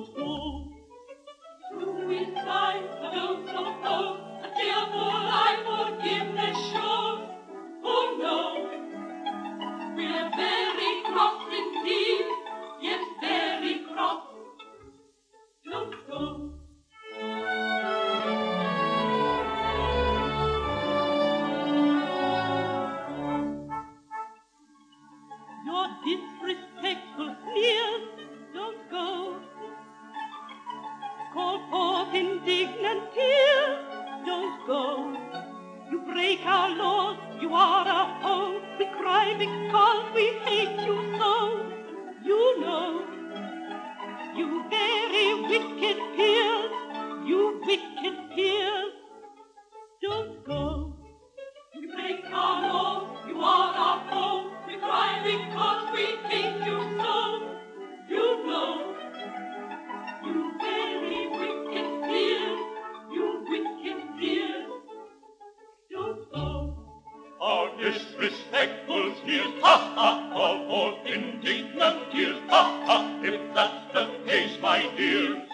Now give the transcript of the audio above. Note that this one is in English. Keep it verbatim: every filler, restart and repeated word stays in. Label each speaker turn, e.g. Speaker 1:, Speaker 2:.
Speaker 1: go. True is life, a dose of hope, a cheerful life, forgiveness shows. Oh no, we're very cross indeed, yes, very cross. Don't go. Your disrespectful sneers, don't go. Call forth indignant tears, don't go. You break our laws, you are a foe. We cry because we hate you so. You know, you very wicked peers, you wicked peers, don't go. You break our laws, you are our foe. We cry because we hate you so. You know, you very wicked peers, you wicked peers, don't go.
Speaker 2: Our disrespectful sneers, ha ha, call forth indignant tears, ha ha, if that's the case, my dears.